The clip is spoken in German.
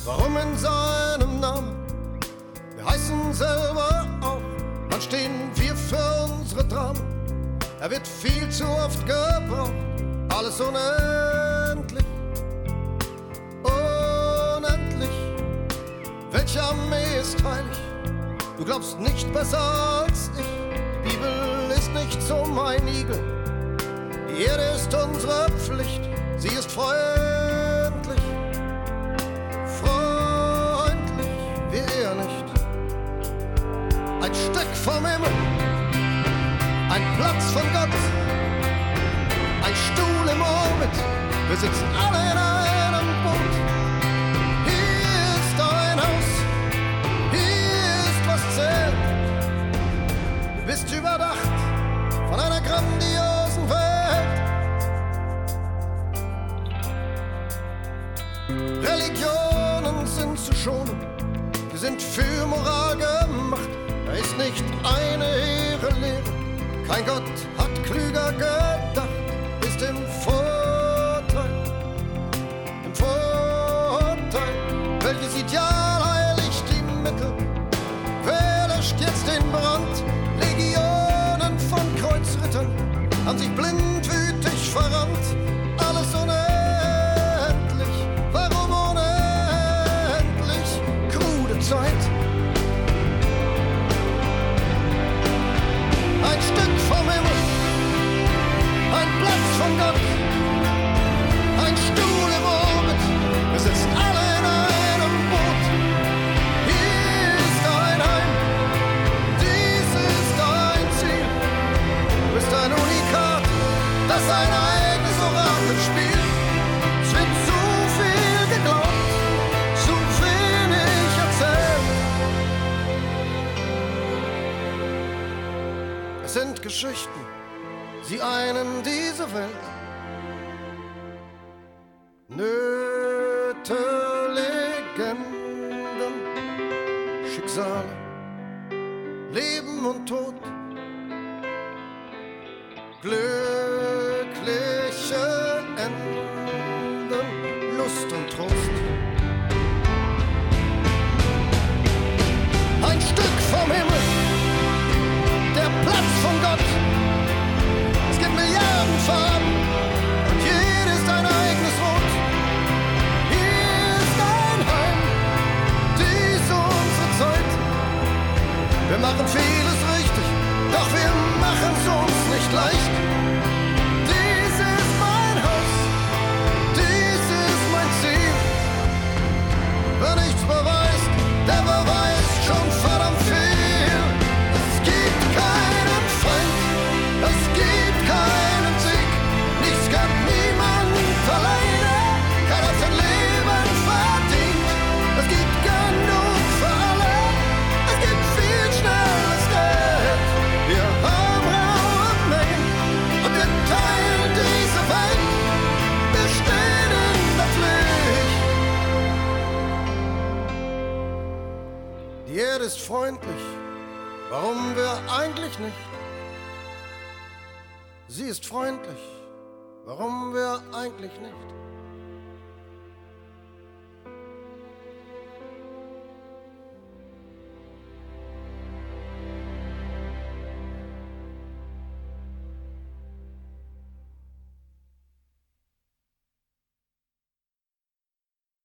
Warum in seinem Namen? Wir heißen selber auch, wann stehen wir für unsere Dramen? Er wird viel zu oft gebraucht, alles unendlich, unendlich. Welche Armee ist heilig? Du glaubst nicht besser als ich. Die Bibel ist nicht so mein Igel. Die Erde ist unsere Pflicht. Sie ist freundlich, freundlich, wir eher nicht. Ein Stück vom Himmel, ein Platz von Gott, ein Stuhl im Orbit. Wir sitzen alle in einem Boot. Hier ist ein Haus, hier ist was zählt. Du bist überdacht von einer grandiosen Welt. Religionen sind zu schonen, wir sind für Moral gemacht. Da ist nicht eine hehre Lehre, kein Gott hat klüger gedacht. Ist im Vorteil, welches Ideal heiligt die Mittel? Wer löscht jetzt den Brand? Legionen von Kreuzrittern haben sich blindwütig verrannt. Alles unendlich, warum unendlich? Krude Zeit. Ein Stück vom Himmel, ein Platz von Gott, ein Stuhl im Orbit. Wir sitzen alle in einem Boot. Hier ist ein Heim, dies ist ein Ziel. Du bist ein Unikat, das ein eigenes Orakel spielt. Es wird zu viel geglaubt, zu wenig erzählt. Es sind Geschichten, sie einen diese Welt. Nöte, Legenden, Schicksale, Leben und Tod, glückliche Enden, Lust und Trost. Ein Stück vom Himmel, der Platz von Gott. Es gibt Milliarden Farben und jede ist ein eigenes Rot. Hier ist ein Heim, dies unsere Zeit. Wir machen vieles richtig, doch wir machen's uns nicht leicht. Dies ist mein Haus, dies ist mein Ziel. Wer nichts beweist, der beweist schon verdammt viel. Es gibt keinen Feind, es gibt keinen Sieg. Nichts kann niemand alleine, keiner hat sein Leben verdient. Es gibt genug für alle, es gibt viel schnelles Geld. Wir haben raue Mengen und wir teilen diese Welt. Wir stehen in der Pflicht. Die Erde ist freundlich, warum wir eigentlich nicht? Sie ist freundlich, warum wir eigentlich nicht?